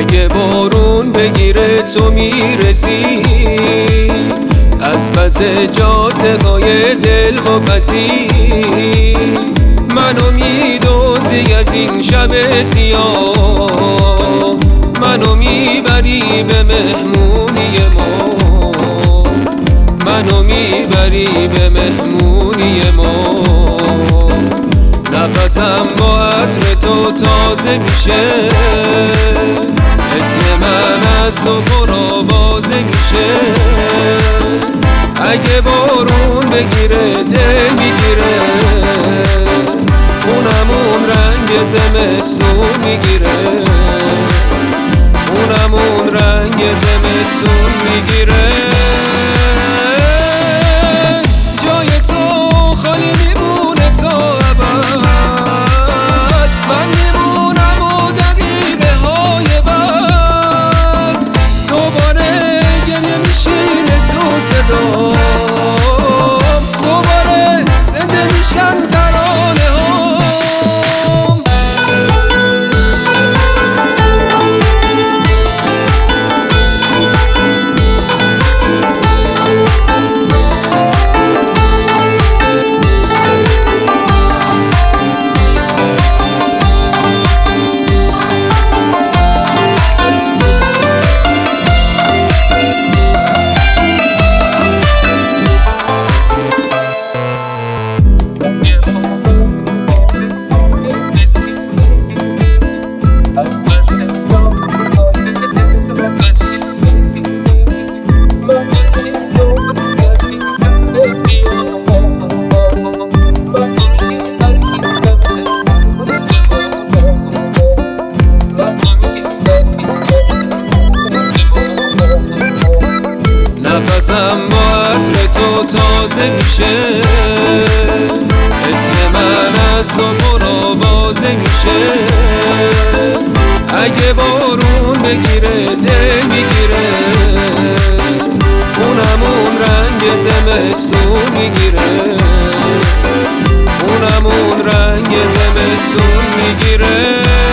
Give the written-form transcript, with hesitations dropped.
اگه بارون بگیره تو میرسی از پس جاده های دل و پسی، منو میدوزی از این شب سیاه، منو میبری به مهمونی ما، منو میبری به مهمونی ما. نفسم با عطر تو تازه میشه، اسم من از تو پرآوازه میشه. اگه بارون بگیره دل میگیره، خونمون رنگ زمستون میگیره، خونمون رنگ زمستون میگیره. جای تو خالی میمونه تا ابد، من میمونم و دقیقه های بعد دوباره گریه میشینه تو صدا، دوباره زنده میشن ترانه ها. نفسم با عطر تو تازه میشه، اسم من از تو پرآوازه میشه. اگه بارون بگیره دل میگیره، خونمون رنگ زمستون میگیره، خونمون رنگ زمستون میگیره.